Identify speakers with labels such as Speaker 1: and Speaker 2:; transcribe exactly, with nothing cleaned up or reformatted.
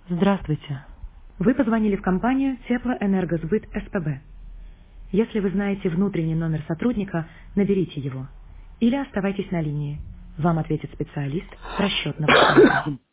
Speaker 1: Здравствуйте. Вы позвонили в компанию Теплоэнергосбыт СПБ. Если вы знаете внутренний номер сотрудника, наберите его. Или оставайтесь на линии. Вам ответит специалист расчетного центра.